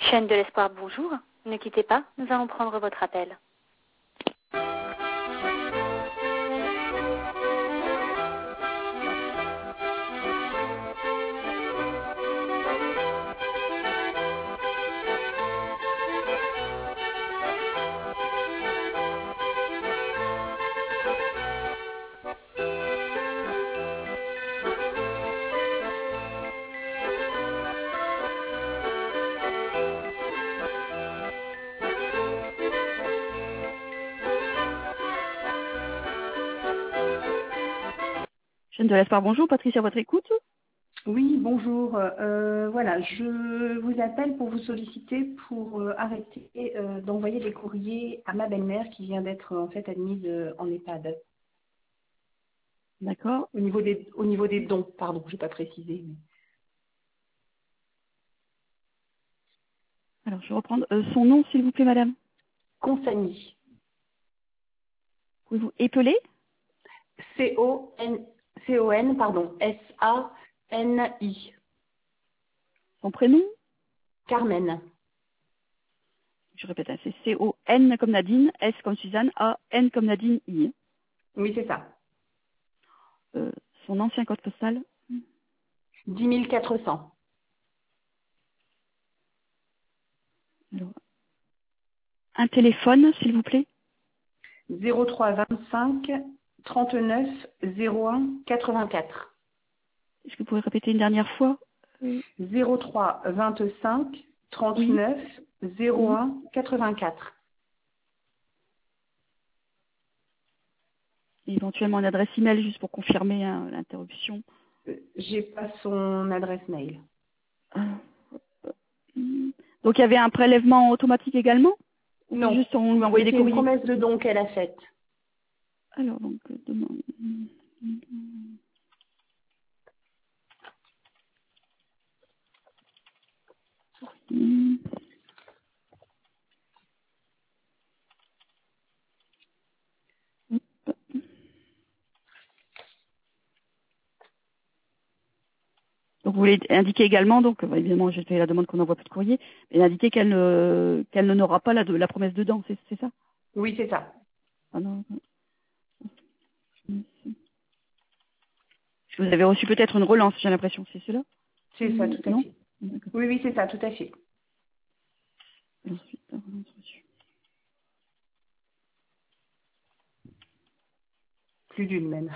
Chaîne de l'espoir, bonjour. Ne quittez pas, nous allons prendre votre appel. Chaîne de l'espoir, bonjour. Patricia, à votre écoute. Oui, bonjour. Voilà, je vous appelle pour vous solliciter pour arrêter d'envoyer des courriers à ma belle-mère qui vient d'être en fait admise en EHPAD. D'accord. Au niveau des dons, pardon, je n'ai pas précisé. Mais... Alors, je vais reprendre son nom, s'il vous plaît, madame. Consani. Pouvez-vous épeler? C-O-N, pardon, S-A-N-I. Son prénom? Carmen. Je répète, hein, c'est C-O-N comme Nadine, S comme Suzanne, A-N comme Nadine, I. Oui, c'est ça. Son ancien code postal? 10 400. Alors, un téléphone, s'il vous plaît? 03 25 39 01 84. Est-ce que vous pouvez répéter une dernière fois? 03 25 39 01 84. Et éventuellement une adresse email juste pour confirmer hein, l'interruption. J'ai pas son adresse mail. Donc il y avait un prélèvement automatique également? Non. Juste on lui envoyait des C'est une courriers? promesse de don qu'elle a faite. Alors donc demande. Donc vous voulez indiquer également, donc évidemment j'ai fait la demande qu'on envoie plus de courrier, mais indiquer qu'elle n'aura pas la promesse dedans, c'est ça? Oui, c'est ça. Ah non. Vous avez reçu peut-être une relance, j'ai l'impression, c'est cela? C'est ça, tout à Non? fait. Oui, oui, c'est ça, tout à fait. Et ensuite, la relance reçue. Plus d'une même.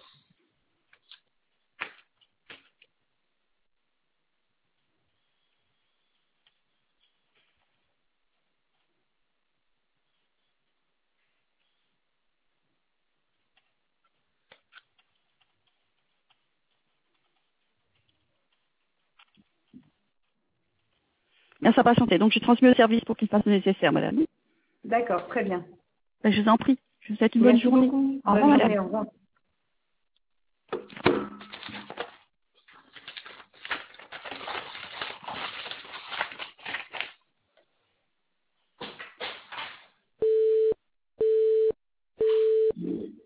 Merci à patienter. Donc je transmets au service pour qu'il fasse le nécessaire, madame. D'accord, très bien. Ben, je vous en prie. Je vous souhaite une bonne Merci journée. beaucoup. Au Bonne revoir, journée, madame. au revoir.